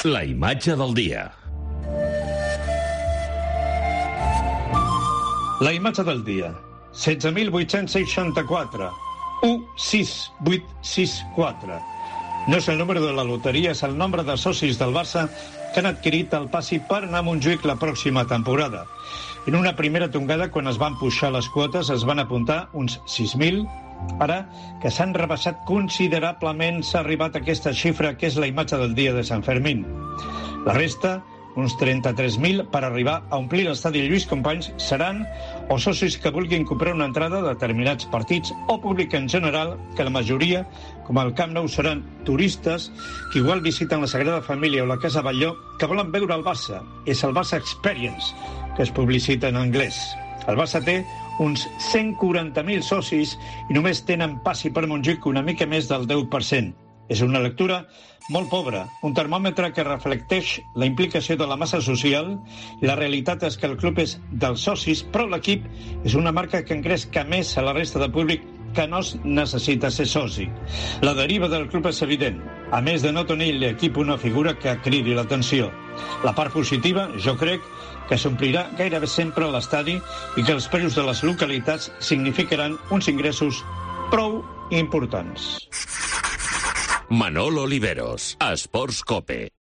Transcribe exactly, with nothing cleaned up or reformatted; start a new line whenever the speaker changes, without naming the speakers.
La imatge del dia.
La imatge del dia. setze mil vuit-cents seixanta-quatre. u sis vuit sis quatre. No és el número de la loteria, és el nombre de socis del Barça que han adquirit el passi per anar a Montjuïc la pròxima temporada. En una primera tongada, quan es van pujar les quotes, es van apuntar uns sis mil. Ara, que s'han rebaixat considerablement, s'ha arribat a aquesta xifra, que és la imatge del dia de Sant Fermín. La resta, uns trenta-tres mil, per arribar a omplir l'estadi Lluís Companys, seran o socis que vulguin comprar una entrada a determinats partits o públic en general, que la majoria, com el Camp Nou, seran turistes que igual visiten la Sagrada Família o la Casa Batlló, que volen veure el Barça. És el Barça Experience, que es publicita en anglès. El Barça té uns cent quaranta mil socis i només tenen passi per Montjuïc una mica més del deu per cent. És una lectura molt pobra, un termòmetre que reflecteix la implicació de la massa social, i la realitat és que el club és dels socis, però l'equip és una marca que engresca més a la resta de públic que no necessita ser soci. La deriva del club és evident, a més de no tenir l'equip una figura que cridi l'atenció. La part positiva, jo crec, que s'omplirà gairebé sempre a l'estadi i que els preus de les localitats significaran uns ingressos prou importants.
Manolo Oliveros, Esports Cope.